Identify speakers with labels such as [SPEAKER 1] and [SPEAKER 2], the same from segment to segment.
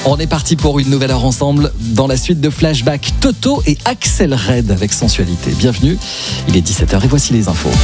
[SPEAKER 1] On est parti pour une nouvelle heure ensemble dans la suite de Flashback. Toto et Axel Red avec Sensualité. Bienvenue, il est 17h et voici les infos.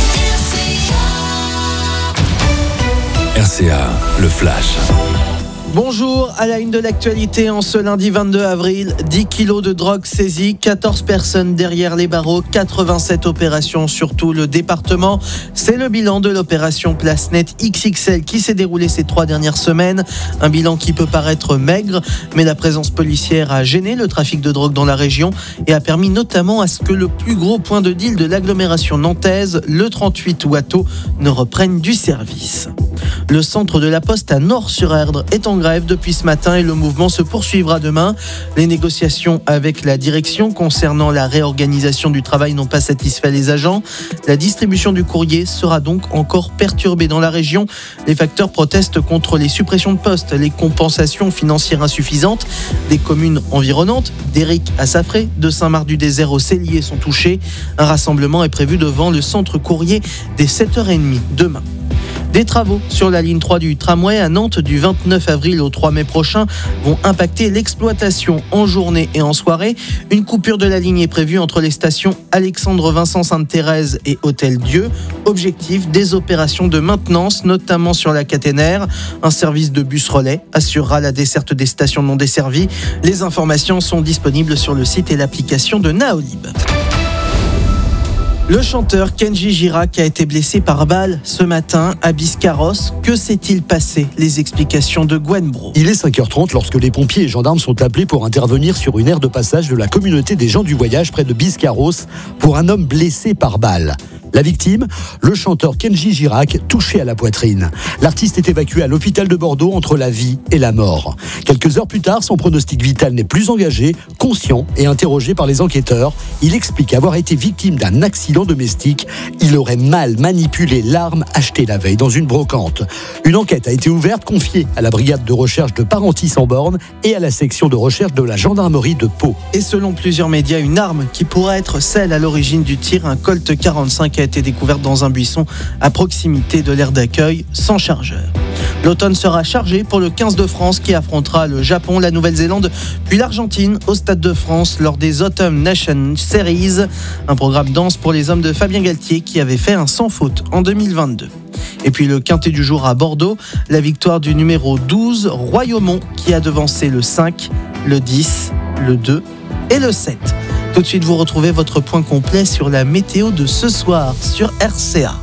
[SPEAKER 2] RCA, le Flash.
[SPEAKER 3] Bonjour, à la une de l'actualité en ce lundi 22 avril, 10 kilos de drogue saisis, 14 personnes derrière les barreaux, 87 opérations sur tout le département. C'est le bilan de l'opération Place Net XXL qui s'est déroulée ces 3 dernières semaines. Un bilan qui peut paraître maigre, mais la présence policière a gêné le trafic de drogue dans la région et a permis notamment à ce que le plus gros point de deal de l'agglomération nantaise, le 38 Watteau, ne reprenne du service. Le centre de la Poste à Nort-sur-Erdre est en grève depuis ce matin et le mouvement se poursuivra demain. Les négociations avec la direction concernant la réorganisation du travail n'ont pas satisfait les agents. La distribution du courrier sera donc encore perturbée dans la région. Les facteurs protestent contre les suppressions de postes, les compensations financières insuffisantes. Des communes environnantes, d'Éric à Saffré, de Saint-Marc-du-Désert au Cellier sont touchées. Un rassemblement est prévu devant le centre courrier dès 7h30 demain. Des travaux sur la ligne 3 du tramway à Nantes du 29 avril au 3 mai prochain vont impacter l'exploitation en journée et en soirée. Une coupure de la ligne est prévue entre les stations Alexandre-Vincent-Sainte-Thérèse et Hôtel-Dieu. Objectif, des opérations de maintenance, notamment sur la caténaire. Un service de bus relais assurera la desserte des stations non desservies. Les informations sont disponibles sur le site et l'application de Naolib. Le chanteur Kenji Girac a été blessé par balle ce matin à Biscarrosse. Que s'est-il passé? Les explications de Gwen Bro.
[SPEAKER 4] Il est 5h30 lorsque les pompiers et gendarmes sont appelés pour intervenir sur une aire de passage de la communauté des gens du voyage près de Biscarrosse pour un homme blessé par balle. La victime, le chanteur Kenji Girac, touché à la poitrine. L'artiste est évacué à l'hôpital de Bordeaux entre la vie et la mort. Quelques heures plus tard, son pronostic vital n'est plus engagé. Conscient et interrogé par les enquêteurs, il explique avoir été victime d'un accident domestique. Il aurait mal manipulé l'arme achetée la veille dans une brocante. Une enquête a été ouverte, confiée à la brigade de recherche de Parentis en Borne et à la section de recherche de la gendarmerie de Pau.
[SPEAKER 3] Et selon plusieurs médias, une arme qui pourrait être celle à l'origine du tir, un Colt 45 a été découverte dans un buisson à proximité de l'aire d'accueil sans chargeur. L'automne sera chargé pour le 15 de France qui affrontera le Japon, la Nouvelle-Zélande puis l'Argentine au Stade de France lors des Autumn Nation Series. Un programme dense pour les hommes de Fabien Galtier qui avait fait un sans faute en 2022. Et puis le quintet du jour à Bordeaux, la victoire du numéro 12, Royaumont, qui a devancé le 5, le 10, le 2 et le 7. Tout de suite, vous retrouvez votre point complet sur la météo de ce soir sur RCA.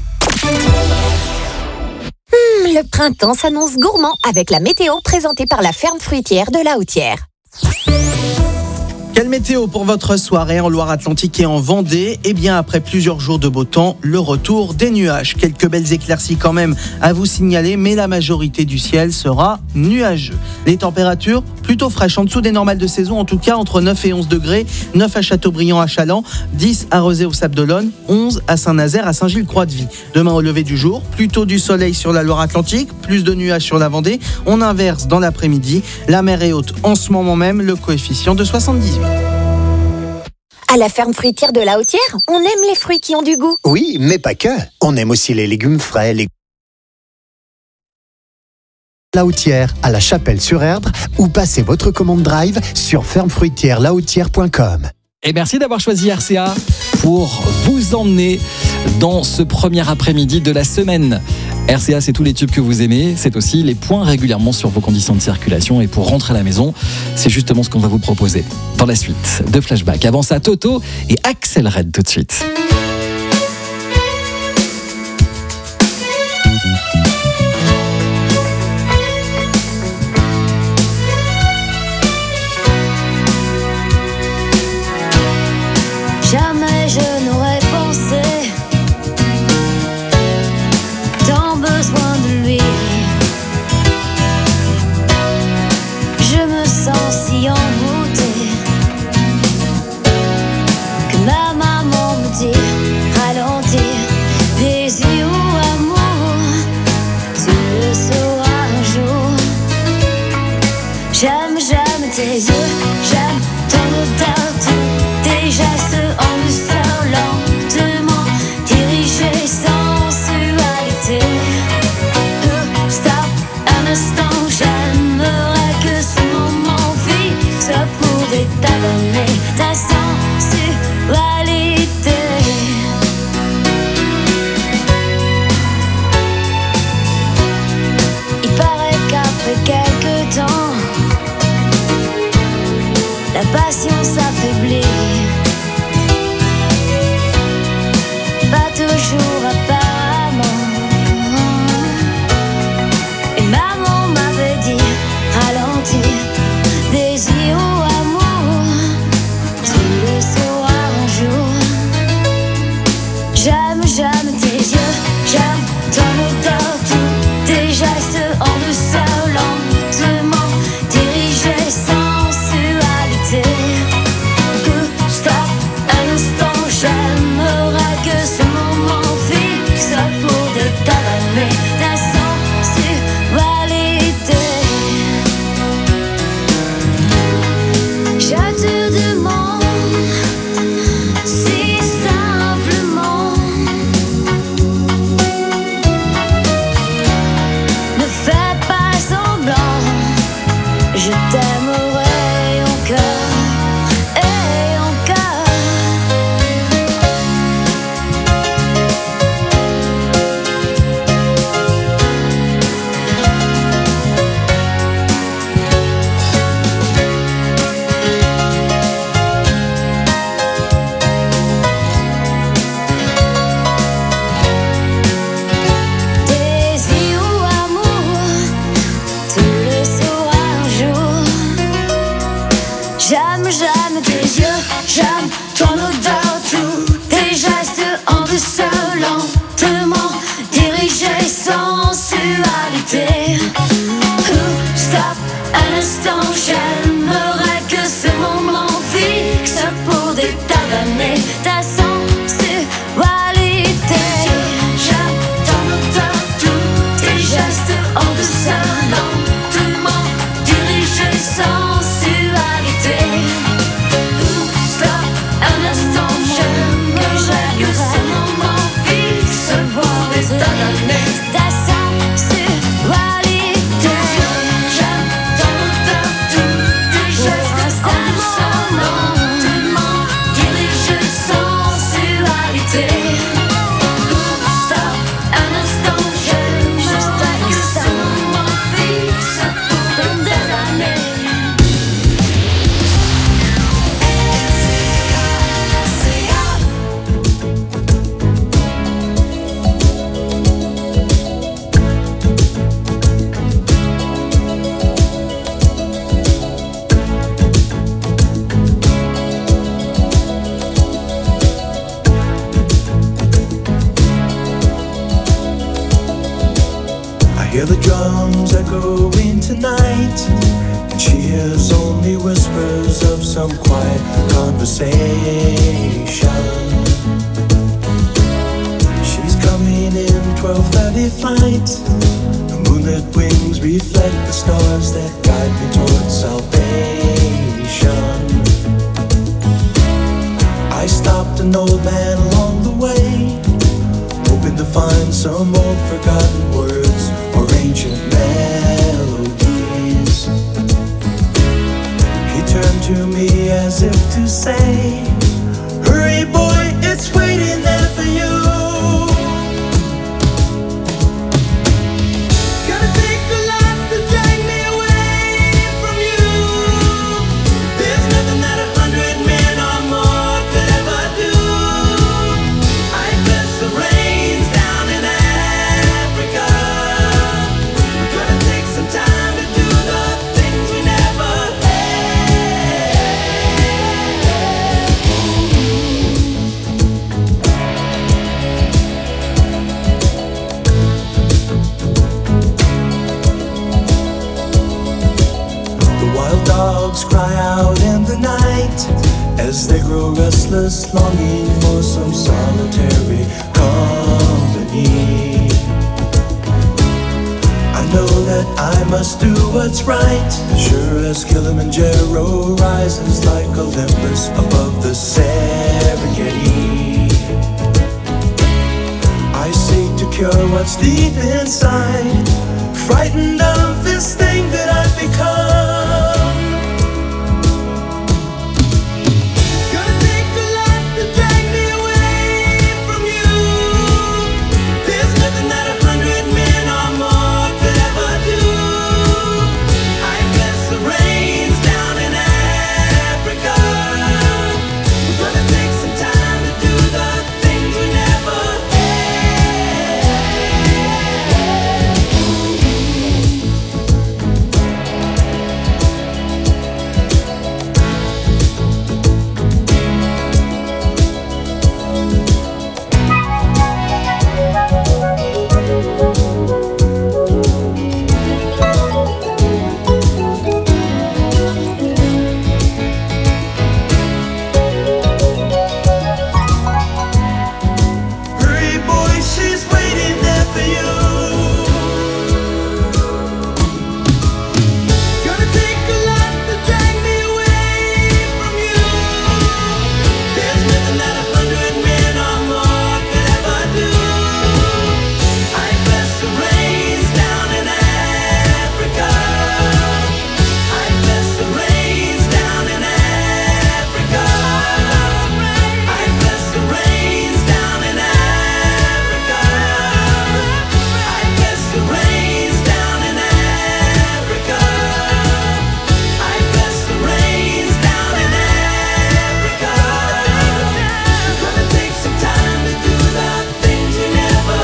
[SPEAKER 5] Le printemps s'annonce gourmand avec la météo présentée par la ferme fruitière de La Hautière.
[SPEAKER 3] Quelle météo pour votre soirée en Loire-Atlantique et en Vendée? Eh bien, après plusieurs jours de beau temps, le retour des nuages. Quelques belles éclaircies quand même à vous signaler, mais la majorité du ciel sera nuageux. Les températures plutôt fraîches, en dessous des normales de saison, en tout cas entre 9 et 11 degrés. 9 à Châteaubriand, à Chaland, 10 à Rezé, au Sable-d'Olonne, 11 à Saint-Nazaire, à Saint-Gilles-Croix-de-Vie. Demain au lever du jour, plutôt du soleil sur la Loire-Atlantique, plus de nuages sur la Vendée. On inverse dans l'après-midi. La mer est haute en ce moment même, le coefficient de 78.
[SPEAKER 5] À la ferme fruitière de La Hautière, on aime les fruits qui ont du goût.
[SPEAKER 6] Oui, mais pas que. On aime aussi les légumes frais, La Hautière, à la Chapelle-sur-Erdre, ou passez votre commande drive sur fermefruitièrelahautière.com.
[SPEAKER 1] Et merci d'avoir choisi RCA pour vous emmener dans ce premier après-midi de la semaine. RCA, c'est tous les tubes que vous aimez, c'est aussi les points régulièrement sur vos conditions de circulation. Et pour rentrer à la maison, c'est justement ce qu'on va vous proposer dans la suite de Flashback. Avant ça, Toto et Axel Red tout de suite.
[SPEAKER 7] Jamais je n'aurais pensé tant besoin de lui. Je me sens si envoûtée que ma maman me dit ralentir, des yeux amour, tu le sauras un jour. J'aime tes yeux, j'aime ton odeur, tes gestes en douceur, lentement dirigés, sensualité. Stop un instant, j'aimerais que ce moment
[SPEAKER 8] Hear the drums echoing tonight, and she hears only whispers of some quiet conversation. She's coming in 12:30 flight. The moonlit wings reflect the stars that guide me towards salvation. I stopped an old man along the way, hoping to find some old forgotten words or ancient melodies. He turned to me as if to say, hurry boy, it's waiting there for you. Gonna take a lot to drag me away from you. There's nothing that 100 men or more could ever do. I bless the rains down in Africa. We're gonna take some time to do the things we never The wild dogs cry out in the night as they grow restless, longing for some solitary company. I know that I must do what's right, sure as Kilimanjaro rises like Olympus above the Serengeti. I seek to cure what's deep inside, frightened of this thing that I've become. It's gonna take a lot to drag me away from you. There's nothing that 100 men or more could ever do. I bless the rains down in Africa. We're gonna take some time to do the things we never Hurry boy, she's waiting there for you. It's gonna take a lot to drag me away from you. There's nothing that 100 men or more could ever do. I bless the rains down in Africa. I bless the rains down in Africa. I bless the rains down in Africa. I bless the rains down in Africa. I bless the rains down in Africa. We're gonna take some time to do the things we never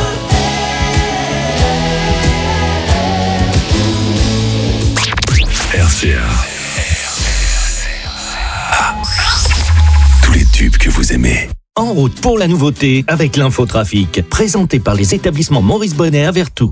[SPEAKER 2] RCA. Tous les tubes que vous aimez.
[SPEAKER 9] En route pour la nouveauté avec l'infotrafic, présenté par les établissements Maurice Bonnet à Vertou.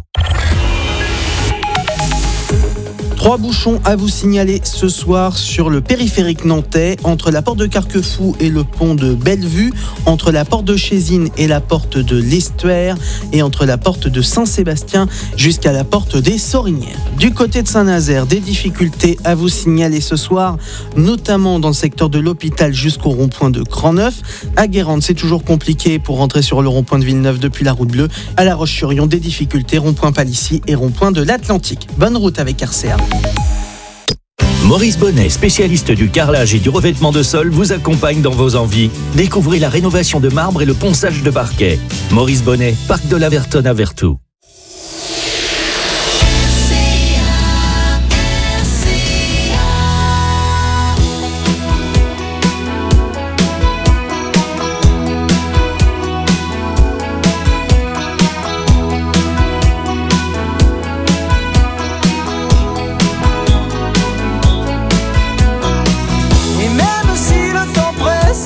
[SPEAKER 3] 3 bouchons à vous signaler ce soir sur le périphérique nantais, entre la porte de Carquefou et le pont de Bellevue, entre la porte de Chézine et la porte de l'Estuaire, et entre la porte de Saint-Sébastien jusqu'à la porte des Sorinières. Du côté de Saint-Nazaire, des difficultés à vous signaler ce soir, notamment dans le secteur de l'hôpital jusqu'au rond-point de Grandneuf. À Guérande, c'est toujours compliqué pour rentrer sur le rond-point de Villeneuve depuis la route bleue. À La Roche-sur-Yon, des difficultés, rond-point Palissy et rond-point de l'Atlantique. Bonne route avec RCA.
[SPEAKER 9] Maurice Bonnet, spécialiste du carrelage et du revêtement de sol, vous accompagne dans vos envies. Découvrez la rénovation de marbre et le ponçage de parquet. Maurice Bonnet, parc de la Vertonne à Vertou.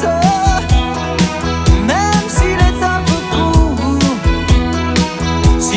[SPEAKER 8] Si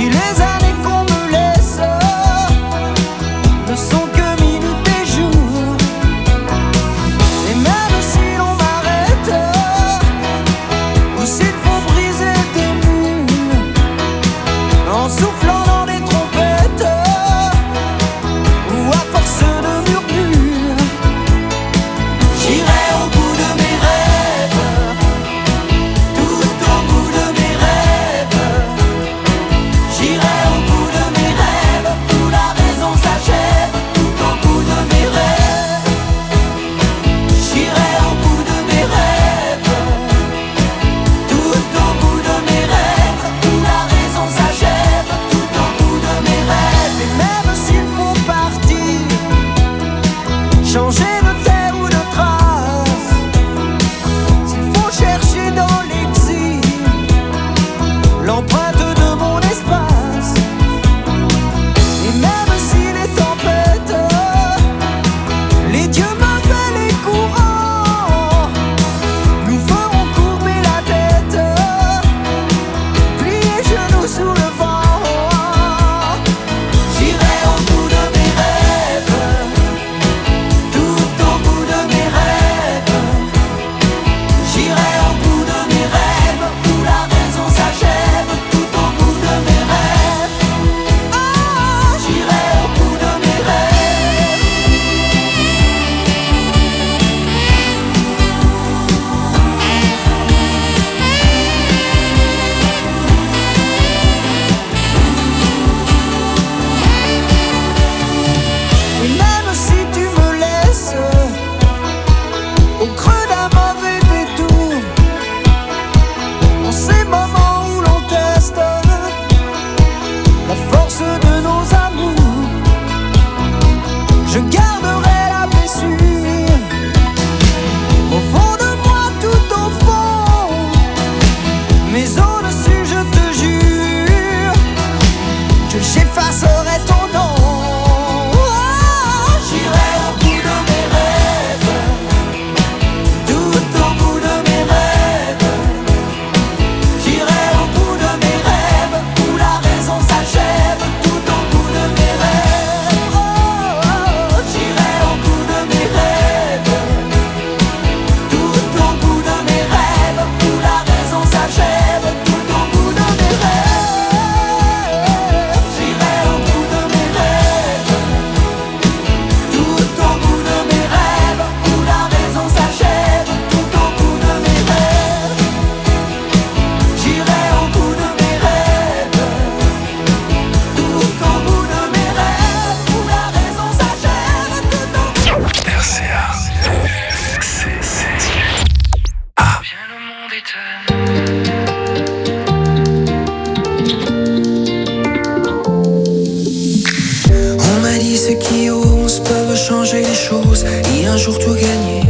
[SPEAKER 8] un jour tout gagner.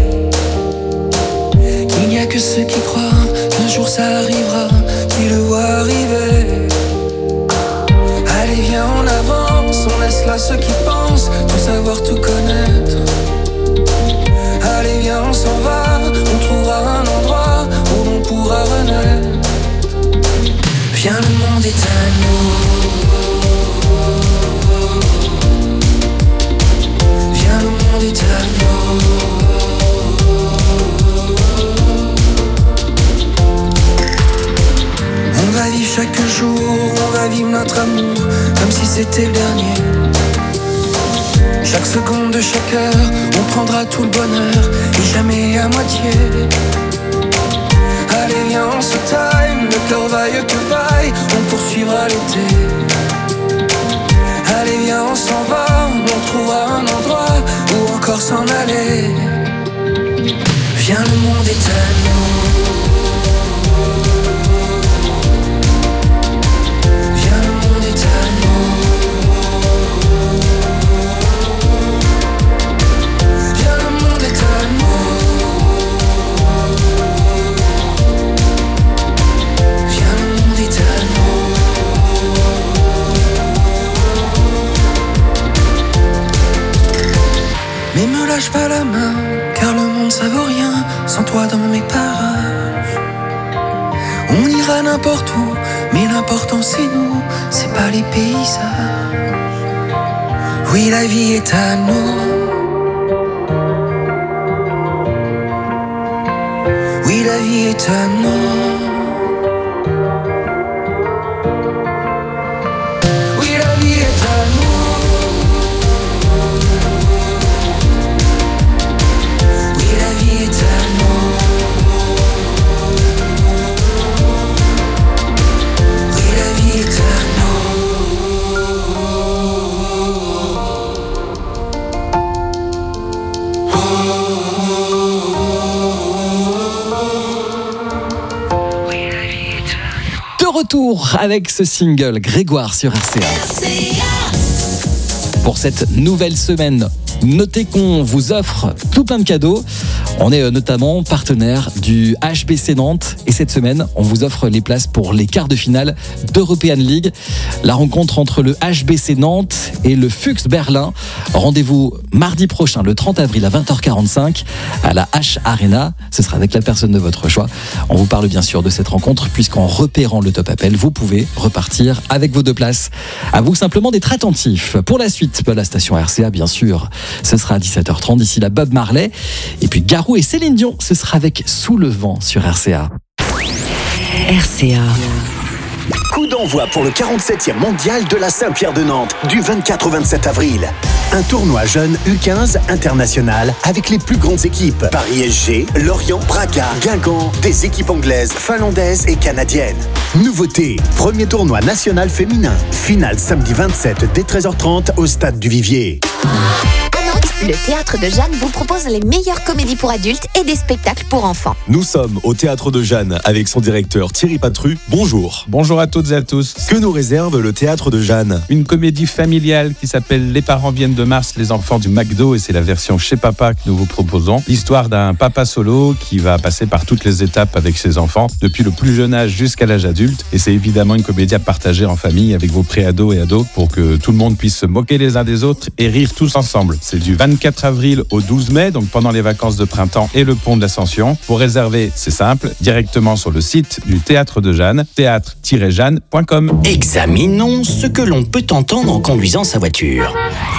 [SPEAKER 8] Il n'y a que ceux qui croient qu'un jour ça arrivera, qui le voient arriver. Allez viens on avance, on laisse là ceux qui pensent tout savoir, tout connaître. Allez viens on s'en va, on trouvera un endroit où on pourra renaître. Viens le monde est à nous. Viens le monde est à nous. On va vivre chaque jour, on va vivre notre amour comme si c'était le dernier. Chaque seconde de chaque heure, on prendra tout le bonheur et jamais à moitié. Allez viens on se time, le cœur vaille que vaille, on poursuivra l'été. Allez viens on s'en va, on trouvera un endroit où encore s'en aller. Viens le monde est à nous. Viens le monde est à nous. Viens le monde est à nous. Viens le monde est à nous. Mais me lâche pas la main, car le monde ça vaut rien sans toi dans mes parages. On ira n'importe où, mais l'important c'est nous, c'est pas les paysages. Oui la vie est à nous. Oui la vie est à nous. Oui la vie est à nous. Oui la vie est à nous. Oui la vie est à
[SPEAKER 1] De retour avec ce single Grégoire sur RCA. Pour cette nouvelle semaine, notez qu'on vous offre tout plein de cadeaux. On est notamment partenaire du HBC Nantes et cette semaine, on vous offre les places pour les quarts de finale d'European League. La rencontre entre le HBC Nantes et le Fuchs Berlin. Rendez-vous mardi prochain, le 30 avril à 20h45 à la H Arena. Ce sera avec la personne de votre choix. On vous parle bien sûr de cette rencontre puisqu'en repérant le top appel, vous pouvez repartir avec vos 2 places. À vous simplement d'être attentifs. Pour la suite, la station RCA bien sûr. Ce sera à 17h30. D'ici là, Bob Marley. Et puis Garou et Céline Dion, ce sera avec Sous le vent sur RCA.
[SPEAKER 10] RCA.
[SPEAKER 2] Coup d'envoi pour le 47e mondial de la Saint-Pierre de Nantes du 24 au 27 avril. Un tournoi jeune U15 international avec les plus grandes équipes. Paris SG, Lorient, Braga, Guingamp, des équipes anglaises, finlandaises et canadiennes. Nouveauté, premier tournoi national féminin. Finale samedi 27 dès 13h30 au stade du Vivier.
[SPEAKER 5] À Nantes, le Théâtre de Jeanne vous propose les meilleures comédies pour adultes et des spectacles pour enfants.
[SPEAKER 11] Nous sommes au Théâtre de Jeanne avec son directeur Thierry Patru. Bonjour.
[SPEAKER 12] Bonjour à toutes et à tous.
[SPEAKER 11] Que nous réserve le Théâtre de Jeanne?
[SPEAKER 12] Une comédie familiale qui s'appelle Les parents viennent de Mars, les enfants du McDo, et c'est la version chez papa que nous vous proposons. L'histoire d'un papa solo qui va passer par toutes les étapes avec ses enfants, depuis le plus jeune âge jusqu'à l'âge adulte. Et c'est évidemment une comédie à partager en famille avec vos pré-ados et ados pour que tout le monde puisse se moquer les uns des autres et rire tous ensemble. C'est du 24 avril au 12 mai, donc pendant les vacances de printemps et le pont de l'Ascension. Pour réserver, c'est simple, directement sur le site du Théâtre de Jeanne, théâtre-jeanne.com.
[SPEAKER 9] Examinons ce que l'on peut entendre en conduisant sa voiture.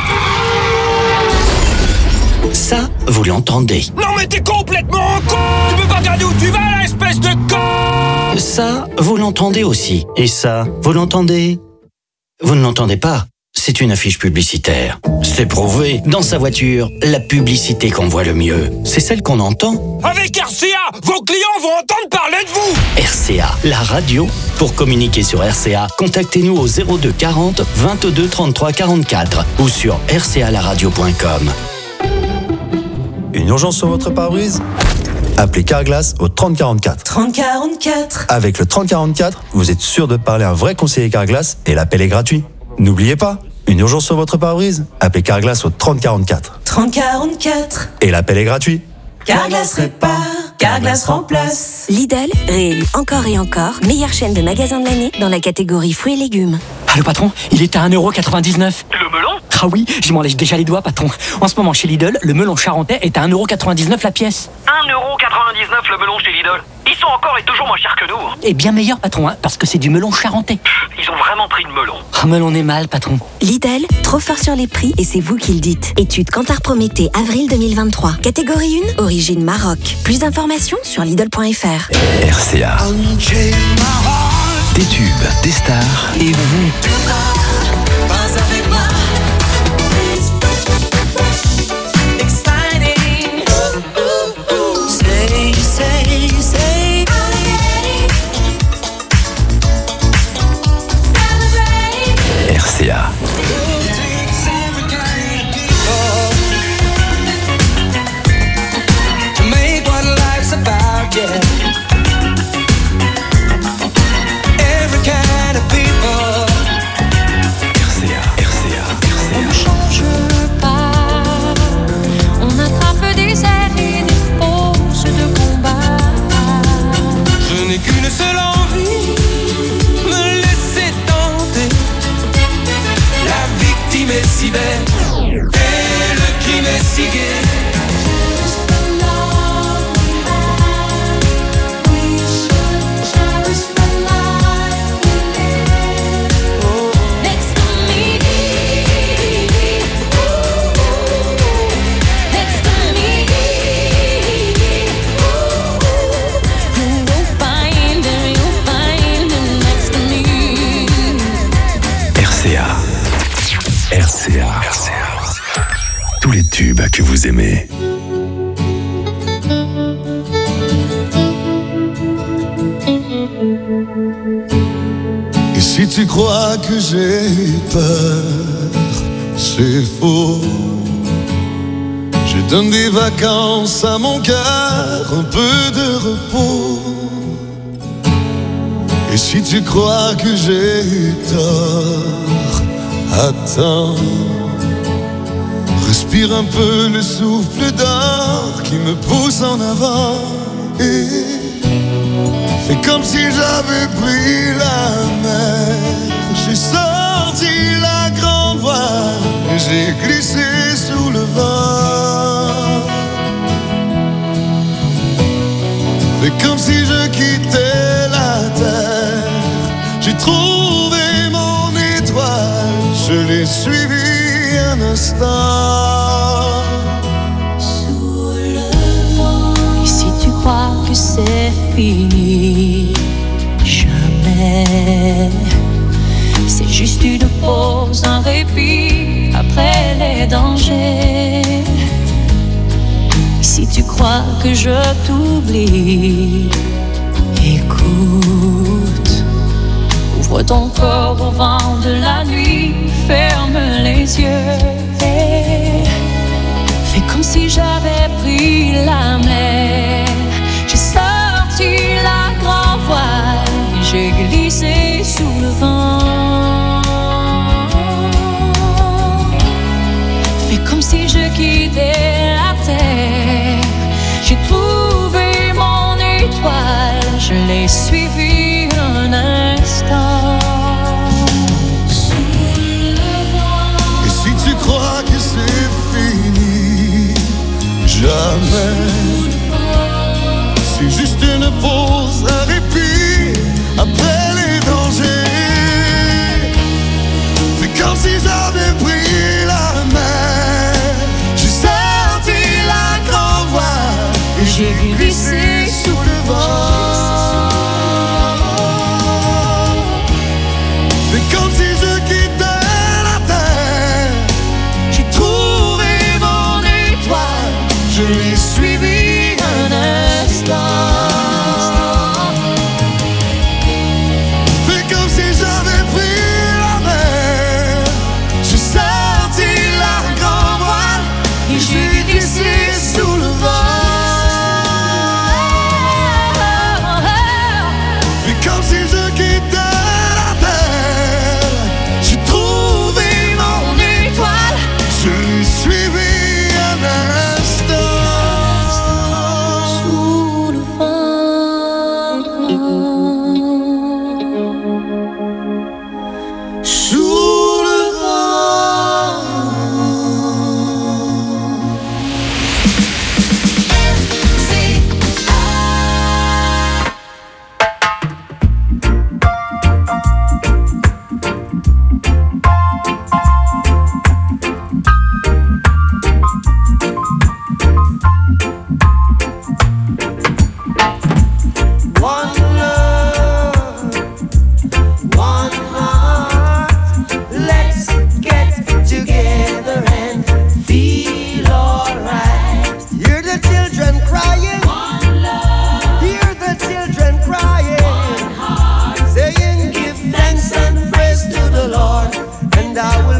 [SPEAKER 9] Ça, vous l'entendez.
[SPEAKER 8] Non mais t'es complètement con. Tu peux pas regarder où tu vas là, espèce de con.
[SPEAKER 9] Ça, vous l'entendez aussi. Et ça, vous l'entendez? Vous ne l'entendez pas? C'est une affiche publicitaire. C'est prouvé. Dans sa voiture, la publicité qu'on voit le mieux, c'est celle qu'on entend.
[SPEAKER 8] Avec RCA, vos clients vont entendre parler de vous.
[SPEAKER 9] RCA, la radio. Pour communiquer sur RCA, contactez-nous au 02 40 22 33 44 ou sur rcalaradio.com.
[SPEAKER 13] Une urgence sur votre pare-brise? Appelez Carglass au 3044.
[SPEAKER 14] 3044.
[SPEAKER 13] Avec le 3044, vous êtes sûr de parler à un vrai conseiller Carglass et l'appel est gratuit. N'oubliez pas, une urgence sur votre pare-brise? Appelez Carglass au 3044.
[SPEAKER 14] 3044.
[SPEAKER 13] Et l'appel est gratuit.
[SPEAKER 14] Carglass répare, Carglass remplace.
[SPEAKER 15] Lidl, réélu encore et encore, meilleure chaîne de magasins de l'année dans la catégorie fruits et légumes.
[SPEAKER 16] Ah, le patron, il est à 1,99€.
[SPEAKER 17] Le melon?
[SPEAKER 16] Ah oui, je m'en lèche déjà les doigts, patron. En ce moment, chez Lidl, le melon charentais est à 1,99€ la pièce.
[SPEAKER 17] 1,99€ le melon chez Lidl. Ils sont encore et toujours moins chers que nous.
[SPEAKER 16] Et bien meilleur, patron, hein, parce que c'est du melon charentais.
[SPEAKER 17] Ils ont vraiment pris le melon.
[SPEAKER 16] Ah, melon est mal, patron.
[SPEAKER 15] Lidl, trop fort sur les prix et c'est vous qui le dites. Étude Kantar Prométhée, avril 2023. Catégorie 1, origine Maroc. Plus d'informations sur Lidl.fr.
[SPEAKER 18] RCA. Des tubes, des stars et vous. RCA.
[SPEAKER 8] Qu'une seule envie, me laisser tenter. La victime est si belle et le crime est si gai.
[SPEAKER 18] RCA. Tous les tubes que vous aimez.
[SPEAKER 19] Et si tu crois que j'ai peur, c'est faux. Je donne des vacances à mon cœur, un peu de repos. Et si tu crois que j'ai tort, attends, respire un peu le souffle d'or qui me pousse en avant et fais comme si j'avais pris la mer. J'ai sorti la grande voile et j'ai glissé sous le vent. Fais comme si je quittais la terre. J'ai trouvé mon étoile, je l'ai suivi un instant.
[SPEAKER 7] Sous le vent. Et si tu crois que c'est fini, jamais. C'est juste une pause, un répit après les dangers. Et si tu crois que je t'oublie, écoute. Ouvre ton corps au vent de la nuit, ferme les yeux et fais comme si j'avais pris la mer. J'ai sorti la grande voile et j'ai glissé sous le vent. Fais comme si je quittais la terre. J'ai trouvé mon étoile, je l'ai suivi un instant.
[SPEAKER 19] Et si tu crois que c'est fini, jamais. C'est juste une pause, un répit après les dangers. Fais comme si j'avais pris la mer. J'ai sorti la grande voile et j'ai glissé sous le vent. Fais comme si je quittais la terre. J'ai trouvé mon étoile, je l'ai suivi un instant.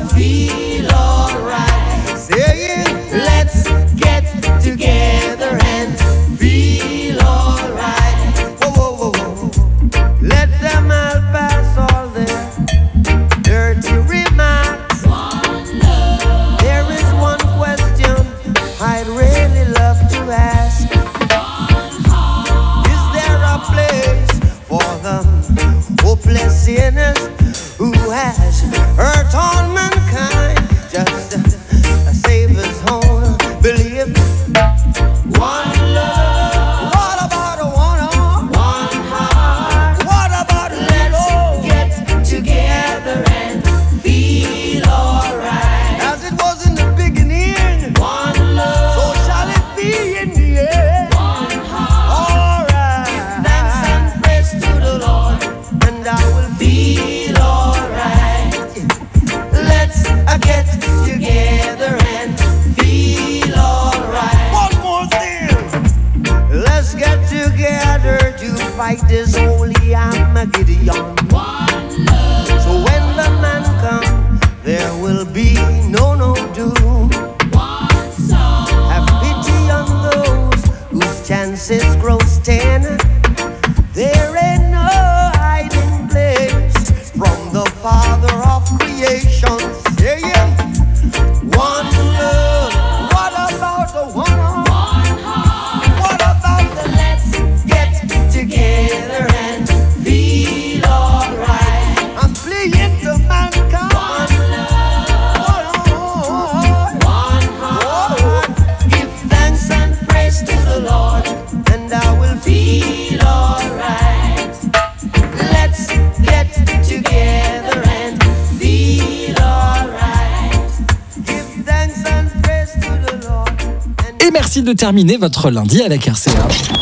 [SPEAKER 8] feel alright. Saying, let's get together and feel alright. Whoa, whoa, whoa, whoa. Let them all pass all their dirty remarks. One love. There is one question I'd really love to ask. One heart. Is there a place for the hopeless sinners who has hurt all mankind? Just a Savior's own belief. One love. What about a one heart? What about let's get together and feel alright? As it was in the beginning. One love. So shall it be in the end. One heart. Alright. Give thanks and praise to the Lord, and I will feel alright. Let's get together and feel alright. One more thing. Let's get together to fight this holy Armageddon. One love. So when the man comes, there will be no doom. One soul. Have pity on those whose chances grow thin. There ain't no hiding place from the Father of creation. Saying, one love. What about the one heart? What about the let's get together and feel alright? I'm playing to mankind. One heart. Give thanks and praise to the Lord, and I will feel alright. Let's get together and feel alright. Give thanks and praise to the Lord.
[SPEAKER 1] Et merci de terminer votre lundi avec RCA.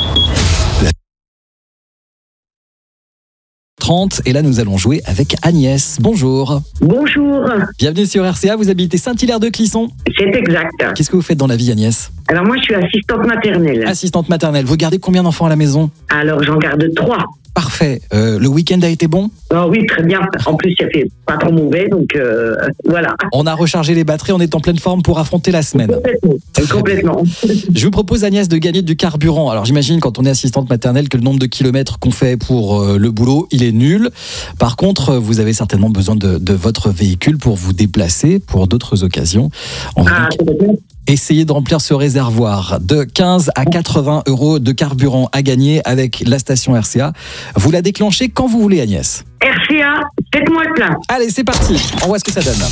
[SPEAKER 1] 30, et là nous allons jouer avec Agnès. Bonjour.
[SPEAKER 20] Bonjour.
[SPEAKER 1] Bienvenue sur RCA, vous habitez Saint-Hilaire-de-Clisson.
[SPEAKER 20] C'est exact.
[SPEAKER 1] Qu'est-ce que vous faites dans la vie, Agnès?
[SPEAKER 20] Alors moi je suis assistante maternelle.
[SPEAKER 1] Assistante maternelle, vous gardez combien d'enfants à la maison?
[SPEAKER 20] Alors j'en garde 3.
[SPEAKER 1] Parfait. Le week-end a été bon?
[SPEAKER 20] Oui, très bien. En plus, ça fait pas trop mauvais, donc voilà.
[SPEAKER 1] On a rechargé les batteries, on est en pleine forme pour affronter la semaine.
[SPEAKER 20] Complètement.
[SPEAKER 1] Je vous propose, Agnès, de gagner du carburant. Alors j'imagine, quand on est assistante maternelle, que le nombre de kilomètres qu'on fait pour le boulot, il est nul. Par contre, vous avez certainement besoin de votre véhicule pour vous déplacer pour d'autres occasions. On va donc essayer de remplir ce réservoir de 15 à 80 euros de carburant à gagner avec la station RCA. Vous la déclenchez quand vous voulez, Agnès.
[SPEAKER 20] RCA, faites-moi le plein.
[SPEAKER 1] Allez, c'est parti. On voit ce que ça donne.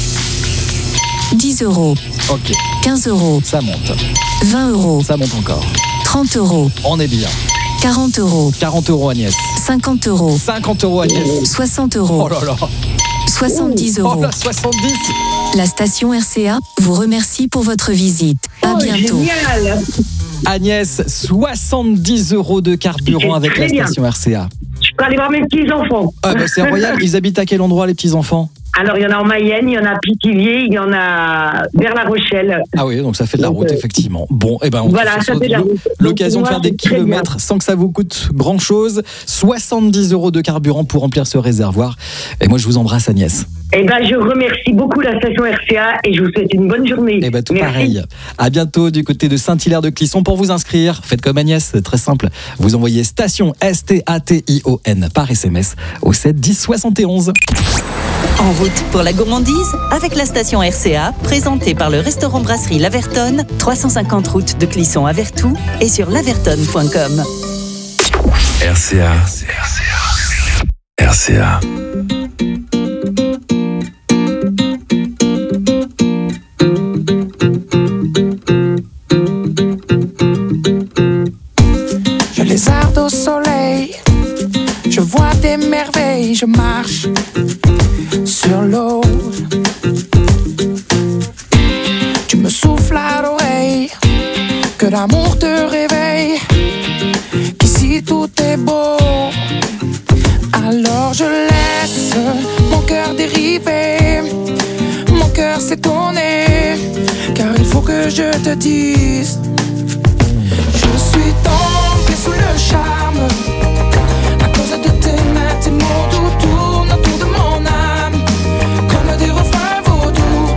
[SPEAKER 10] 10 euros.
[SPEAKER 1] Ok.
[SPEAKER 10] 15 euros.
[SPEAKER 1] Ça monte.
[SPEAKER 10] 20 euros.
[SPEAKER 1] Ça monte encore.
[SPEAKER 10] 30 euros.
[SPEAKER 1] On est bien.
[SPEAKER 10] 40 euros.
[SPEAKER 1] 40 euros, Agnès.
[SPEAKER 10] 50 euros.
[SPEAKER 1] 50 euros, Agnès.
[SPEAKER 10] 60 euros.
[SPEAKER 1] Oh là là.
[SPEAKER 10] 70 euros.
[SPEAKER 1] Oh là, 70.
[SPEAKER 10] La station RCA vous remercie pour votre visite. À bientôt.
[SPEAKER 20] Génial.
[SPEAKER 1] Agnès, 70 euros de carburant
[SPEAKER 20] C'est
[SPEAKER 1] avec
[SPEAKER 20] très
[SPEAKER 1] la
[SPEAKER 20] bien.
[SPEAKER 1] station RCA.
[SPEAKER 20] Je peux aller voir mes petits-enfants.
[SPEAKER 1] Ah bah c'est royal. Ils habitent à quel endroit, les petits-enfants?
[SPEAKER 20] Alors, il y en a en Mayenne, il y en a à Pithiviers, il y en a vers La Rochelle.
[SPEAKER 1] Ah oui, donc ça fait de la route, effectivement. Bon, et ben on
[SPEAKER 20] Voilà, ça fait de la route.
[SPEAKER 1] l'occasion de
[SPEAKER 20] Donc,
[SPEAKER 1] faire des
[SPEAKER 20] moi, c'est très
[SPEAKER 1] kilomètres sans que ça vous coûte grand-chose. 70 euros de carburant pour remplir ce réservoir. Et moi, je vous embrasse, Agnès.
[SPEAKER 20] Eh ben, je remercie beaucoup la station RCA et je vous souhaite une bonne journée.
[SPEAKER 1] Et ben tout
[SPEAKER 20] Merci.
[SPEAKER 1] pareil. À bientôt du côté de Saint-Hilaire-de-Clisson. Pour vous inscrire, faites comme Agnès, c'est très simple. Vous envoyez station STATION par SMS au 7 10 71.
[SPEAKER 21] En route pour la gourmandise avec la station RCA, présentée par le restaurant brasserie Lavertonne, 350 route de Clisson à Vertou et sur lavertonne.com.
[SPEAKER 18] RCA. RCA.
[SPEAKER 22] Je lézarde au soleil, je vois des merveilles, je marche sur l'eau. Tu me souffles à l'oreille, que l'amour te réveille, qu'ici tout est beau. Alors je laisse mon cœur dériver, mon cœur s'étonner, car il faut que je te dise. Je suis tombé sous le charme, à cause de tes mains, tes mots, tout tourne autour de mon âme, comme des refrains vaudous.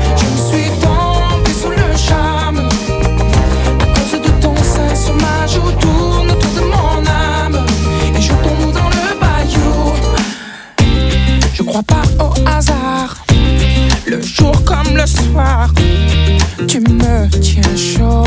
[SPEAKER 22] soir, tu me tiens chaud.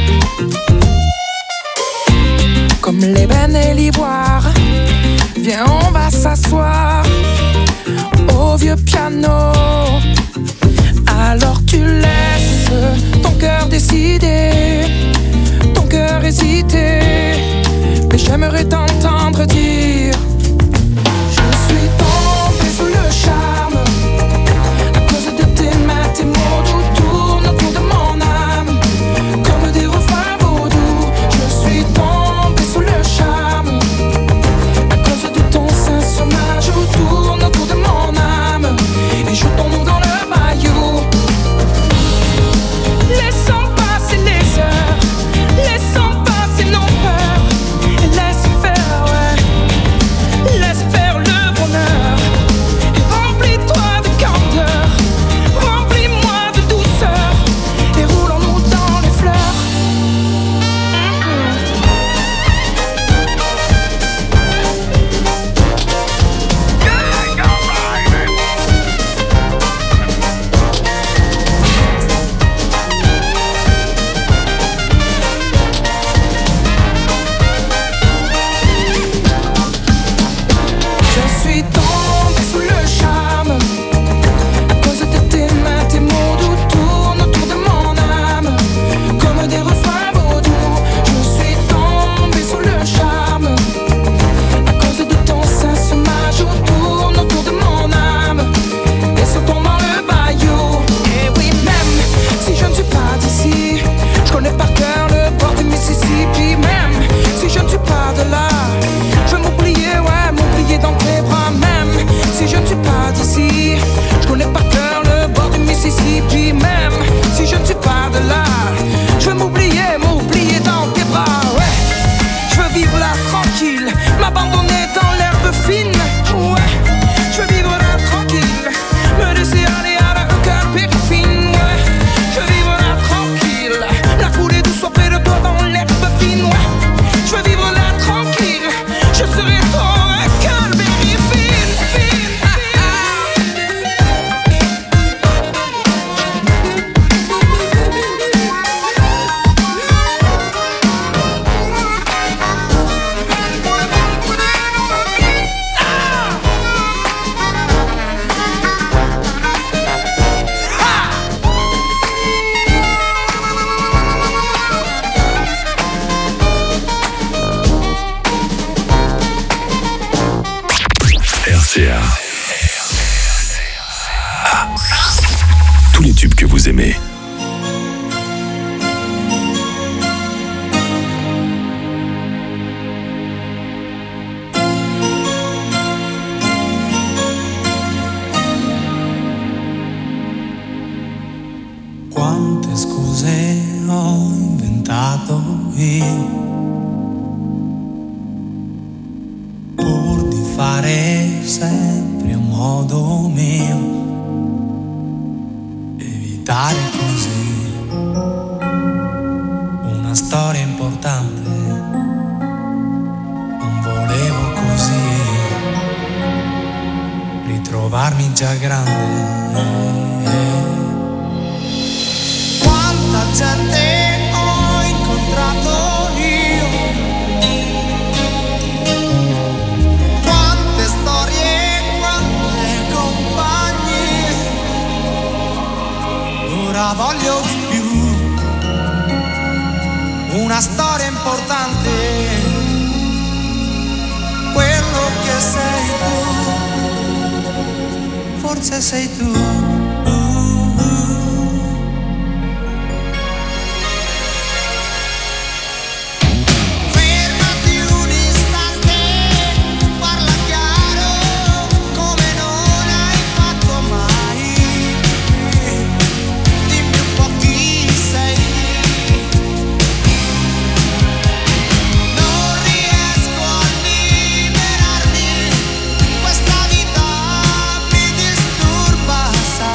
[SPEAKER 22] Comme l'ébène et l'ivoire, viens on va s'asseoir au vieux piano. Alors tu laisses ton cœur décider, ton cœur hésiter. Mais j'aimerais t'entendre dire: je suis tombé sous le charme à cause de tes mains, tes mots doux tournent autour de mon âme comme des refrains vaudous. Je suis tombé sous le charme à cause de ton sein sur ma joue, tourne autour de mon âme et joue ton nom dans le maillot. Laissons passer les heures, laissons passer nos peurs et laisse faire, ouais, laisse faire le bonheur. Et remplis-toi de candeur, remplis-moi de douceur et roulons-nous dans les fleurs. Je suis tombé sous le charme à cause de tes mains, tes mots doux tournent autour de mon âme comme des refrains vaudous. Je suis tombé sous le charme à cause de ton sein sur ma joue, tourne autour de mon âme et sautons dans le bayou. Et oui, même si je ne suis pas d'ici, je connais par cœur le bord du Mississippi. Même si je ne suis pas de là, je vais m'oublier, ouais, m'oublier dans tes bras. Même si je ne suis pas d'ici, je connais par cœur le bord du Mississippi. Même si je ne suis pas de là, je vais m'oublier, m'oublier dans tes bras, ouais. Je veux vivre là tranquille, m'abandonner dans l'herbe fine, ouais. Je veux vivre là tranquille, me laisser aller à la cœur périfine, ouais. Je veux vivre là tranquille, la coulée douce soit près de toi dans l'herbe fine, ouais. Je veux vivre là tranquille, je serai ton cœur périfine, fine,
[SPEAKER 18] RCA. Tous les tubes que vous aimez.
[SPEAKER 4] Quante scuse ho inventato io pur di fare sempre a modo mio, evitare così una storia importante. Non volevo così ritrovarmi già grande. Quanta gente ho incontrato io, quante storie, quante compagnie. Ora voglio di più, una storia importante. Quello che sei tu, forse sei tu. Questa vita mi disturba, sai.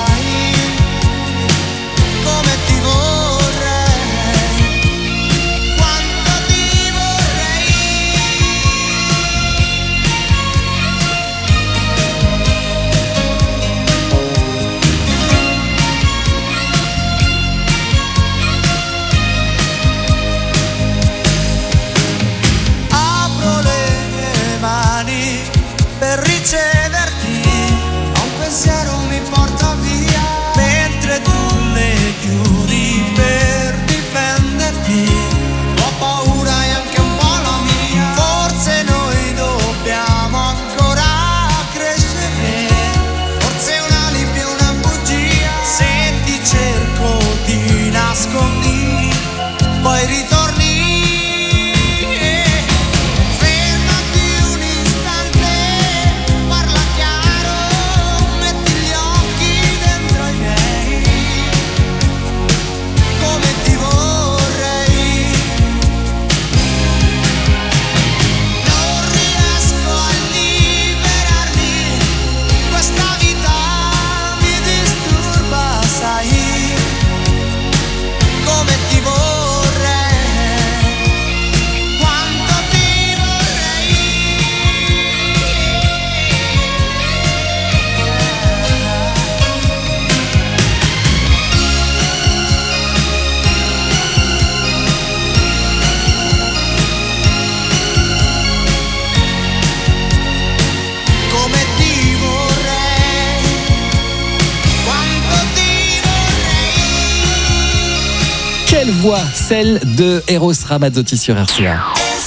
[SPEAKER 1] voix, celle de Eros Ramazzotti sur RCA.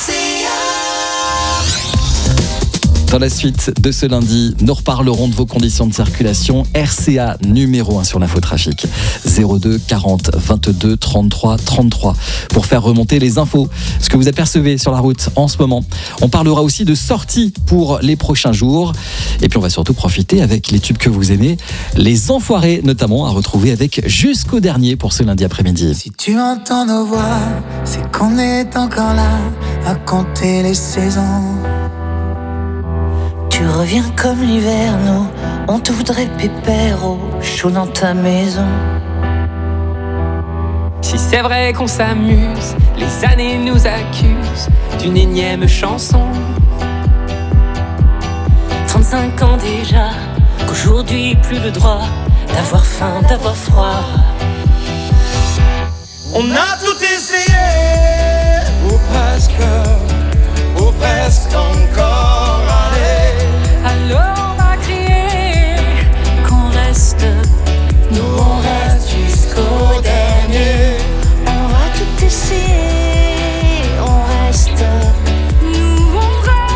[SPEAKER 1] Dans la suite de ce lundi, nous reparlerons de vos conditions de circulation. RCA numéro 1 sur l'infotrafic. 02 40 22 33 33 pour faire remonter les infos, ce que vous apercevez sur la route en ce moment. On parlera aussi de sorties pour les prochains jours. Et puis on va surtout profiter avec les tubes que vous aimez. Les Enfoirés notamment à retrouver avec Jusqu'au dernier pour ce lundi après-midi.
[SPEAKER 4] Si tu entends nos voix, c'est qu'on est encore là à compter les saisons. Tu reviens comme l'hiver, nous, on te voudrait pépère au chaud dans ta maison.
[SPEAKER 3] Si c'est vrai qu'on s'amuse, les années nous accusent d'une énième chanson.
[SPEAKER 7] 35 ans déjà, qu'aujourd'hui plus le droit d'avoir faim, d'avoir froid.
[SPEAKER 8] On a tout essayé, ou presque encore, allez.
[SPEAKER 7] Alors on va crier qu'on reste, nous on reste jusqu'au dernier. On va tout essayer, on reste, nous on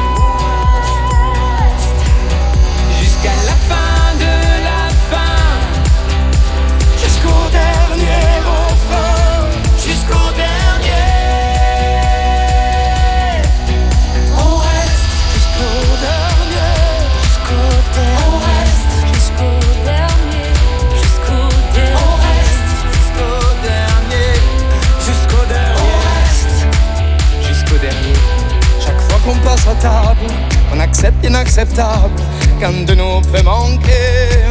[SPEAKER 7] reste
[SPEAKER 3] jusqu'à la fin de la fin,
[SPEAKER 8] jusqu'au dernier refrain, jusqu'au dernier. On reste jusqu'au dernier.
[SPEAKER 7] On reste jusqu'au dernier, jusqu'au dernier.
[SPEAKER 8] On reste jusqu'au dernier, jusqu'au dernier.
[SPEAKER 3] On reste jusqu'au dernier.
[SPEAKER 8] Chaque fois qu'on passe à table, on accepte l'inacceptable, qu'un de nous peut manquer.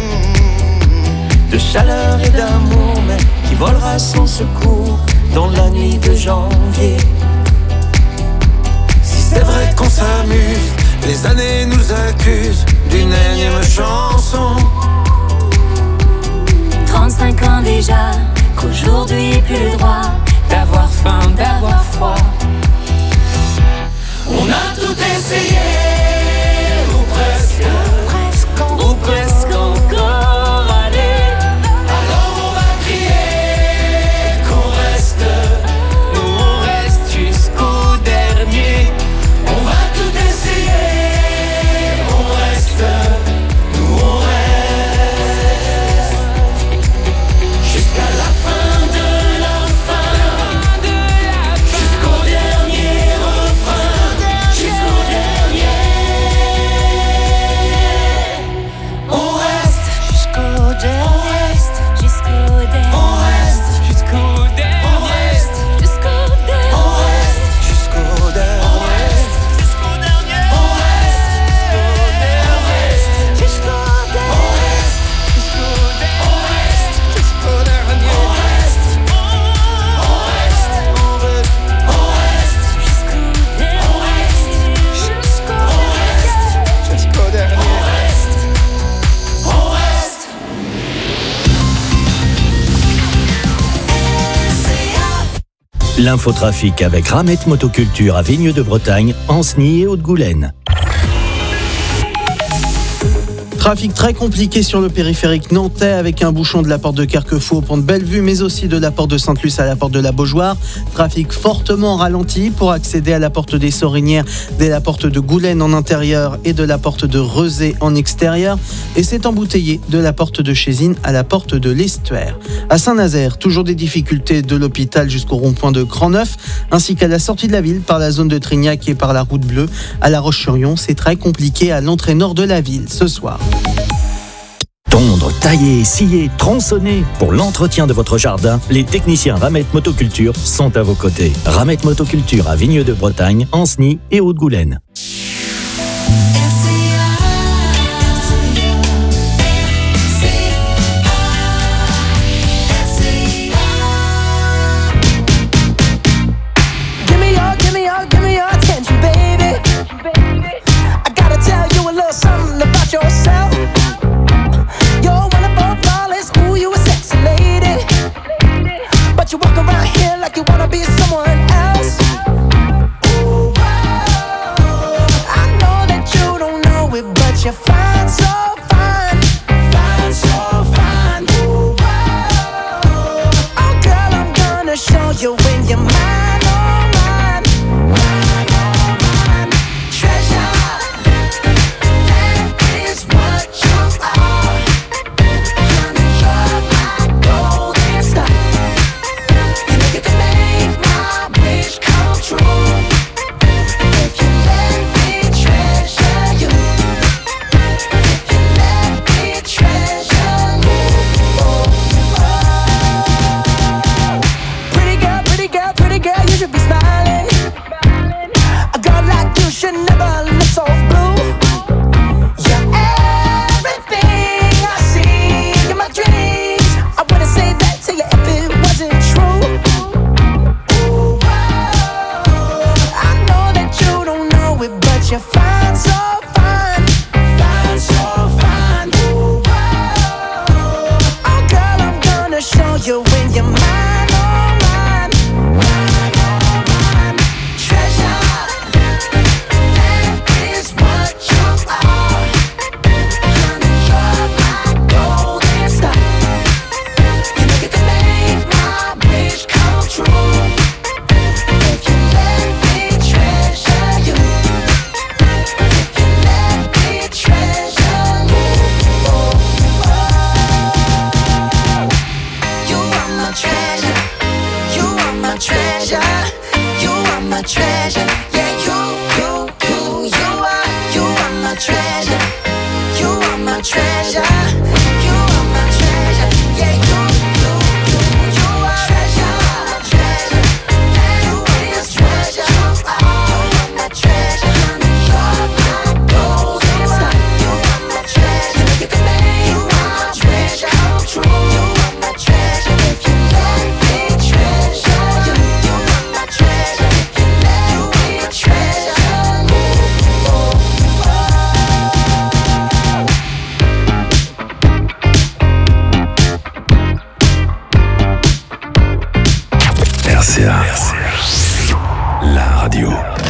[SPEAKER 8] De chaleur et d'amour, mais qui volera sans secours dans la nuit de janvier. Si c'est vrai qu'on s'amuse, les années nous accusent d'une énième chanson.
[SPEAKER 7] 35 ans déjà, qu'aujourd'hui plus le droit d'avoir faim, d'avoir froid.
[SPEAKER 8] On a tout essayé, ou presque encore, allez. Alors on va crier qu'on reste, nous on reste jusqu'au dernier. On va tout essayer, on reste, nous on reste jusqu'à la fin de la fin, jusqu'au dernier refrain, jusqu'au dernier. On reste jusqu'au dernier,
[SPEAKER 7] Jusqu'au dernier,
[SPEAKER 8] on reste
[SPEAKER 3] jusqu'au dernier.
[SPEAKER 8] on reste
[SPEAKER 7] jusqu'au dernier.
[SPEAKER 8] on reste jusqu'au dernier. Jusqu'au dernier. On reste jusqu'au dernier. On reste jusqu'au dernier. On reste jusqu'au dernier. On reste jusqu'au dernier. On reste jusqu'au dernier. On reste.
[SPEAKER 9] L'infotrafic avec Ramette Motoculture à Vigneux de Bretagne, Ancenis et Haute-Goulaine.
[SPEAKER 6] Trafic très compliqué sur le périphérique nantais avec un bouchon de la porte de Carquefou au pont de Bellevue, mais aussi de la porte de Sainte-Luce à la porte de la Beaujoire. Trafic fortement ralenti pour accéder à la porte des Sorinières, dès la porte de Goulaine en intérieur et de la porte de Rezé en extérieur. Et c'est embouteillé de la porte de Chézine à la porte de l'Estuaire. À Saint-Nazaire, toujours des difficultés de l'hôpital jusqu'au rond-point de Grand-Neuf, ainsi qu'à la sortie de la ville par la zone de Trignac et par la route bleue. À La Roche-sur-Yon, c'est très compliqué à l'entrée nord de la ville ce soir.
[SPEAKER 9] Tondre, tailler, scier, tronçonner. Pour l'entretien de votre jardin, les techniciens Ramette Motoculture sont à vos côtés. Ramette Motoculture à Vigneux de Bretagne, Ancenis et Haute-Goulaine.
[SPEAKER 8] Give me your attention, baby. I gotta tell you a little something about yourself. You're wonderful, flawless, ooh, you a sexy lady. But you walk around here like you wanna be someone else. Ooh, I know that you don't my treasure. You are my treasure. You are my treasure. Yeah, you are my treasure. You are my treasure. You are my treasure. Yeah, you are treasure. You are my treasure. You are my treasure. You are my golden sun. You are my treasure. You can make you are my treasure. True. You are my treasure. If you let me treasure you, you are my treasure. If you let me treasure you.
[SPEAKER 18] RCA, la radio.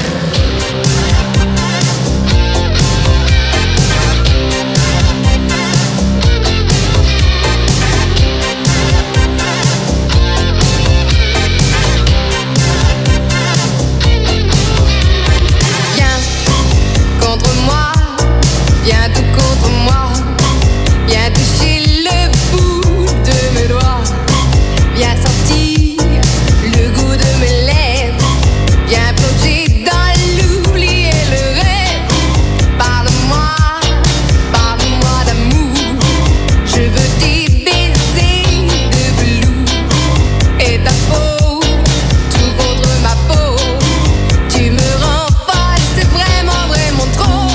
[SPEAKER 2] Viens contre moi, viens tout contre moi, viens toucher le bout de mes doigts, viens sentir le goût de mes lèvres, viens plonger dans l'oubli et le rêve. Parle-moi, parle-moi d'amour, je veux tes baisers de velours et ta peau, tout contre ma peau. Tu me rends folle, c'est vraiment, vraiment trop.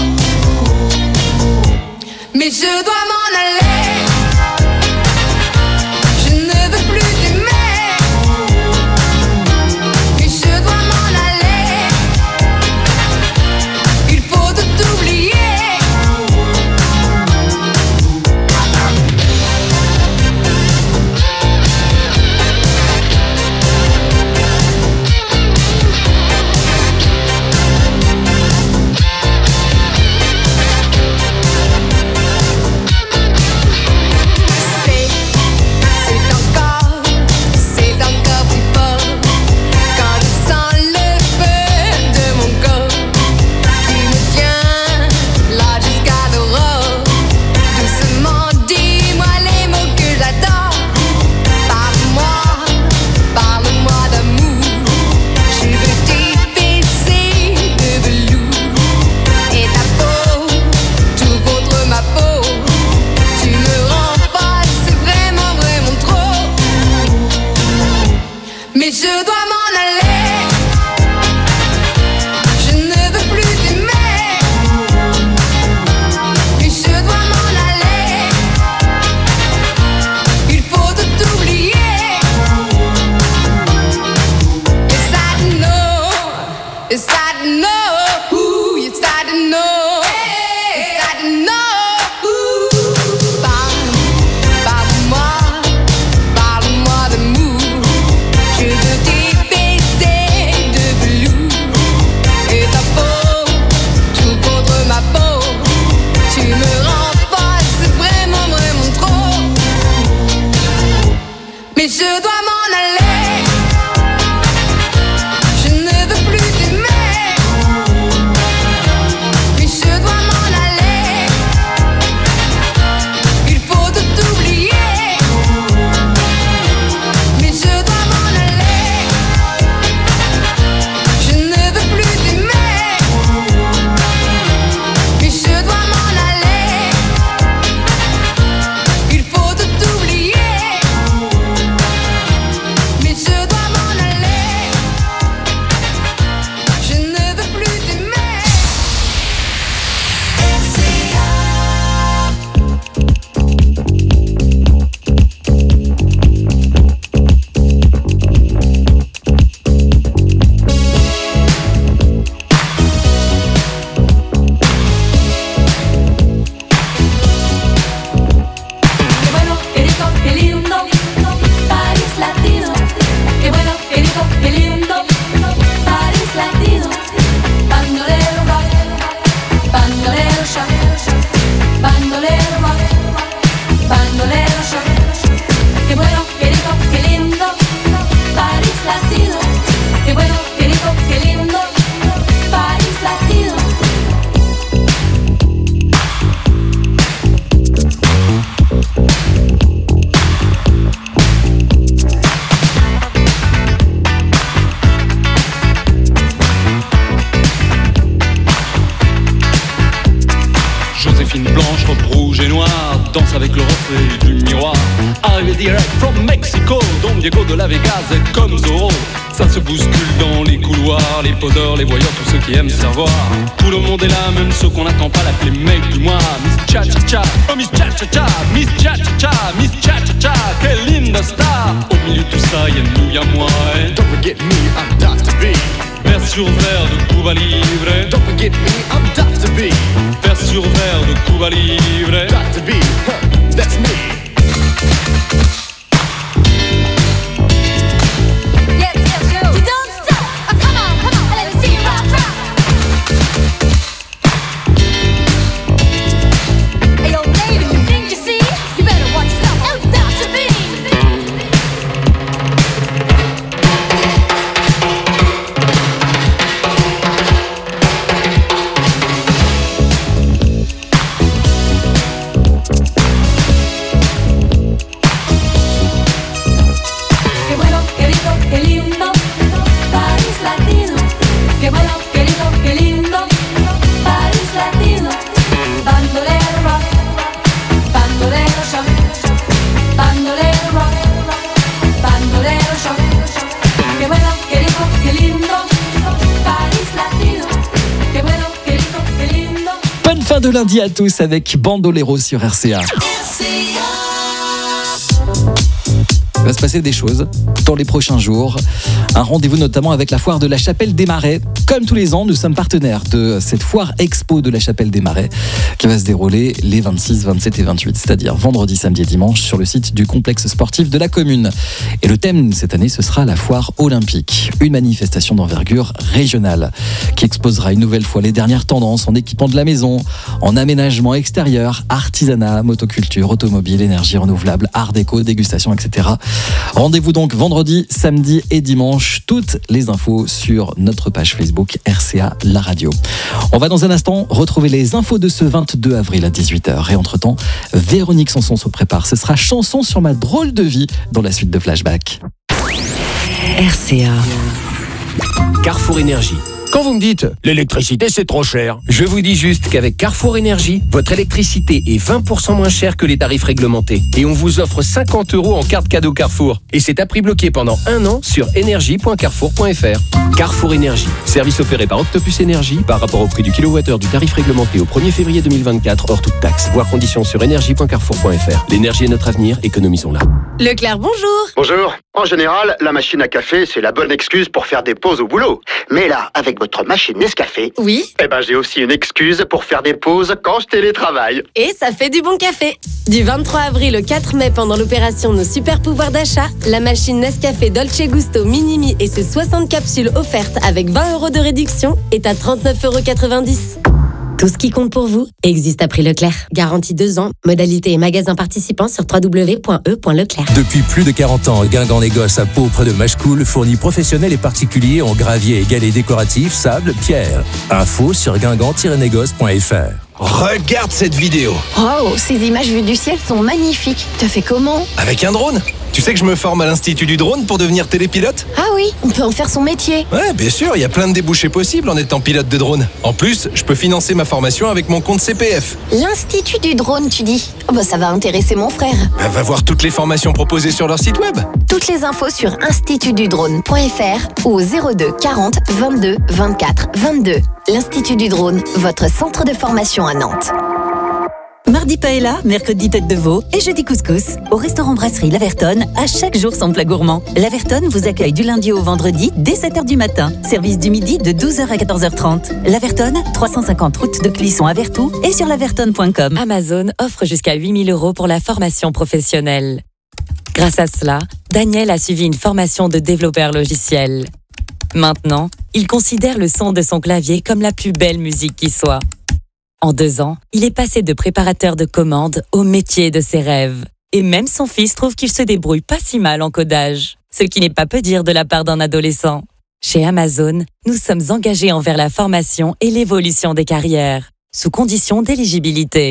[SPEAKER 2] Mais je dois m'en aller, je ne veux plus t'aimer. Mais je dois m'en aller, il faut tout oublier. C'est encore plus fort quand je sens le feu de mon corps qui me tient là jusqu'à l'aurore. Doucement, dis-moi les mots que j'adore. Parle-moi, parle-moi d'amour. Je veux tes baisers de velours et ta peau, tout contre ma peau. Tu me rends folle, c'est vraiment, vraiment trop. Mais je dois m'en aller, je ne veux plus t'aimer. Mais je dois m'en aller, il faut tout oublier. Yes, I know, yes, I know, ooh, yes, I know, yes, I know. Parle-moi, parle-moi d'amour. Je veux tes baisers de velours et ta peau, tout contre ma peau. Tu me rends folle, c'est vraiment, vraiment trop. Mais je dois m'en aller, je ne veux plus t'aimer. Mais je dois m'en aller, il faut tout oublier. Mais je dois m'en aller, je ne veux plus t'aimer. Mais je dois m'en aller, il faut tout oublier.
[SPEAKER 5] arrivé direct from Mexico. Don Diego de la Vegas est comme Zorro. Ça se bouscule dans les couloirs, les poseurs, les voyeurs, tous ceux qui aiment se faire voir. Tout le monde est là, même ceux qu'on n'attend pas, l'appeler mec du mois. Miss Cha-Cha-Cha, oh Miss Cha-Cha-Cha, Miss Cha-Cha-Cha, Miss Cha-Cha-Cha, quelle linda star. Au milieu de tout ça, y'a nous, y'a moi. Don't forget me, I'm Dr. B. Vers sur verre de Cuba Libre. Don't forget me, I'm Dr. B. Vers sur verre de Cuba Libre. Dr. B, that's me.
[SPEAKER 1] Fin de lundi à tous avec Bandolero sur RCA. Il va se passer des choses dans les prochains jours. Un rendez-vous notamment avec la foire de la Chapelle des Marais. Comme tous les ans, nous sommes partenaires de cette foire expo de la Chapelle des Marais qui va se dérouler les 26, 27 et 28, c'est-à-dire vendredi, samedi et dimanche sur le site du complexe sportif de la commune. Et le thème cette année, ce sera la foire olympique, une manifestation d'envergure régionale qui exposera une nouvelle fois les dernières tendances en équipement de la maison, en aménagement extérieur, artisanat, motoculture, automobile, énergie renouvelable, art déco, dégustation, etc. Rendez-vous donc vendredi, samedi et dimanche. Toutes les infos sur notre page Facebook RCA La Radio. On va dans un instant retrouver les infos de ce 22 avril à 18h. Et entre-temps, Véronique Sanson se prépare. Ce sera chanson sur ma drôle de vie dans la suite de Flashback.
[SPEAKER 11] RCA. Carrefour Énergie. Quand vous me dites « l'électricité c'est trop cher », je vous dis juste qu'avec Carrefour Énergie, votre électricité est 20% moins chère que les tarifs réglementés. Et on vous offre 50 € en carte cadeau Carrefour. Et c'est à prix bloqué pendant 1 an sur énergie.carrefour.fr. Carrefour Énergie, service opéré par Octopus Énergie par rapport au prix du kilowattheure du tarif réglementé au 1er février 2024 hors toute taxe. Voir conditions sur énergie.carrefour.fr. L'énergie est notre avenir, économisons-la.
[SPEAKER 23] Leclerc, bonjour.
[SPEAKER 24] Bonjour. En général, la machine à café, c'est la bonne excuse pour faire des pauses au boulot. Mais là, avec votre machine Nescafé,
[SPEAKER 23] oui,
[SPEAKER 24] eh ben j'ai aussi une excuse pour faire des pauses quand je télétravaille.
[SPEAKER 23] Et ça fait du bon café. Du 23 avril au 4 mai, pendant l'opération Nos Super Pouvoirs d'achat, la machine Nescafé Dolce Gusto Minimi et ses 60 capsules offertes avec 20 € de réduction est à 39,90 €. Tout ce qui compte pour vous existe à prix Leclerc. Garantie 2 ans. Modalité et magasin participants sur www.e.leclerc.
[SPEAKER 25] Depuis plus de 40 ans, Guingamp Négoce à Pau près de Machecoul fournit professionnels et particuliers en gravier et galets décoratifs, sable, pierre. Info sur guingamp-négoce.fr.
[SPEAKER 26] Regarde cette vidéo.
[SPEAKER 27] Oh, ces images vues du ciel sont magnifiques. T'as fait comment?
[SPEAKER 26] Avec un drone. Tu sais que je me forme à l'Institut du drone pour devenir télépilote?
[SPEAKER 27] Ah oui, on peut en faire son métier.
[SPEAKER 26] Ouais, bien sûr, il y a plein de débouchés possibles en étant pilote de drone. En plus, je peux financer ma formation avec mon compte CPF.
[SPEAKER 27] L'Institut du drone, tu dis? Oh bah ça va intéresser mon frère.
[SPEAKER 26] Va voir toutes les formations proposées sur leur site web.
[SPEAKER 27] Toutes les infos sur institutdudrone.fr ou 02 40 22 24 22. L'Institut du drone, votre centre de formation à Nantes.
[SPEAKER 21] Mardi paella, mercredi tête de veau et jeudi couscous. Au restaurant Brasserie L'Avertonne, à chaque jour son plat gourmand. L'Avertonne vous accueille du lundi au vendredi dès 7h du matin. Service du midi de 12h à 14h30. L'Avertonne, 350 route de Clisson à Vertou et sur lavertonne.com.
[SPEAKER 28] Amazon offre jusqu'à 8 000 € pour la formation professionnelle. Grâce à cela, Daniel a suivi une formation de développeur logiciel. Maintenant, il considère le son de son clavier comme la plus belle musique qui soit. En 2 ans, il est passé de préparateur de commandes au métier de ses rêves. Et même son fils trouve qu'il se débrouille pas si mal en codage. Ce qui n'est pas peu dire de la part d'un adolescent. Chez Amazon, nous sommes engagés envers la formation et l'évolution des carrières, sous condition d'éligibilité.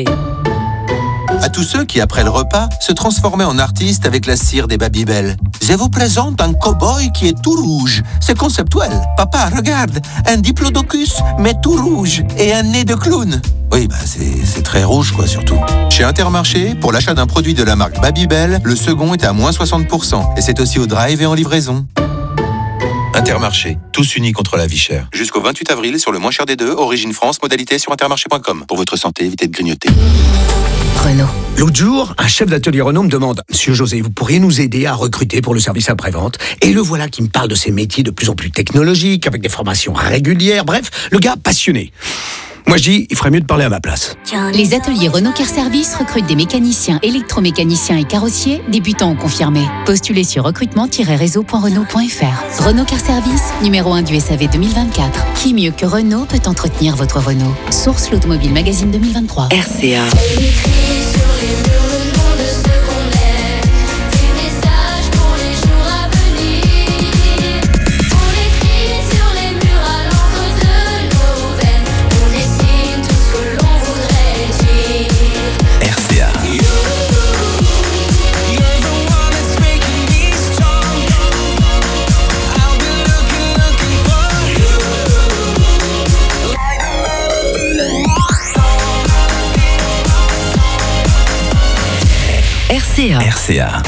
[SPEAKER 29] À tous ceux qui, après le repas, se transformaient en artistes avec la cire des Babybel. Je vous présente un cow-boy qui est tout rouge. C'est conceptuel. Papa, regarde, un diplodocus, mais tout rouge, et un nez de clown. Oui, c'est très rouge, quoi, surtout. Chez Intermarché, pour l'achat d'un produit de la marque Babybel, le second est à moins 60%. Et c'est aussi au drive et en livraison. Intermarché, tous unis contre la vie chère. Jusqu'au 28 avril, sur le moins cher des deux, Origine France, modalité sur intermarché.com. Pour votre santé, évitez de grignoter.
[SPEAKER 10] Renault. L'autre jour, un chef d'atelier Renault me demande « Monsieur José, vous pourriez nous aider à recruter pour le service après-vente ?» Et le voilà qui me parle de ces métiers de plus en plus technologiques, avec des formations régulières, bref, le gars passionné. Moi je dis, il ferait mieux de parler à ma place.
[SPEAKER 12] Les ateliers Renault Car Service recrutent des mécaniciens, électromécaniciens et carrossiers, débutants ou confirmés. Postulez sur recrutement-réseau.renault.fr. Renault Car Service, numéro 1 du SAV 2024. Qui mieux que Renault peut entretenir votre Renault? Source l'Automobile Magazine 2023.
[SPEAKER 28] RCA.
[SPEAKER 18] RCA.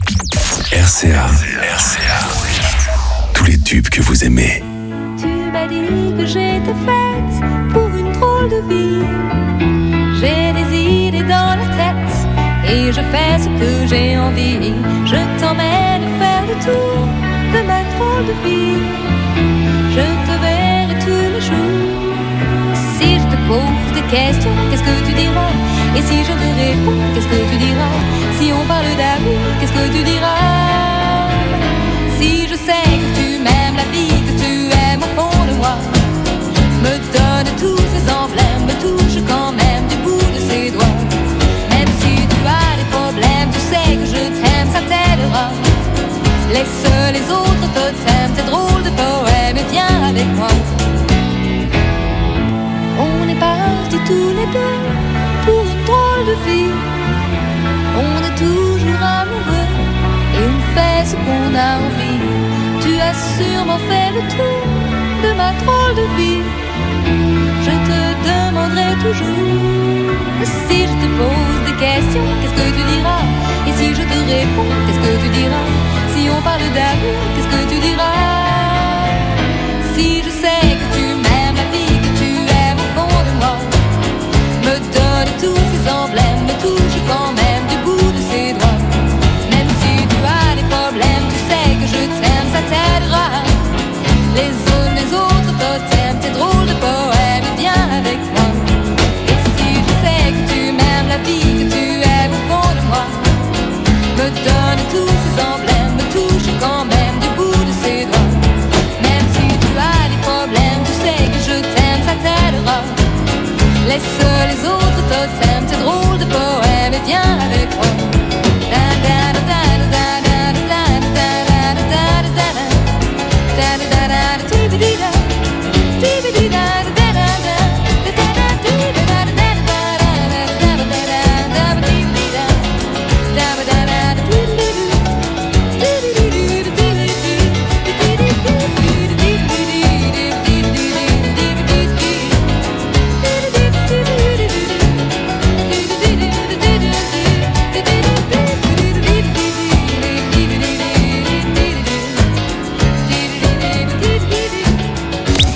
[SPEAKER 18] Tous les tubes que vous aimez.
[SPEAKER 7] Tu m'as dit que j'étais faite pour une drôle de vie. J'ai des idées dans la tête et je fais ce que j'ai envie. Je t'emmène faire le tour de ma drôle de vie. Je te verrai tous les jours. Si je te pose des questions, qu'est-ce que tu diras? Et si je te réponds, qu'est-ce que tu diras? Si on parle d'amour, qu'est-ce que tu diras? Si je sais que tu m'aimes la vie, que tu aimes au fond de moi, me donne tous ces emblèmes, me touche quand même du bout de ses doigts. Même si tu as des problèmes, tu sais que je t'aime, ça t'aidera. Laisse les autres totems, tes drôles de poèmes et viens avec moi. On est partis tous les deux pour une drôle de vie. On est toujours amoureux et on fait ce qu'on a envie. Tu as sûrement fait le tour de ma drôle de vie. Je te demanderai toujours. Si je te pose des questions, qu'est-ce que tu diras? Et si je te réponds, qu'est-ce que tu diras? Si on parle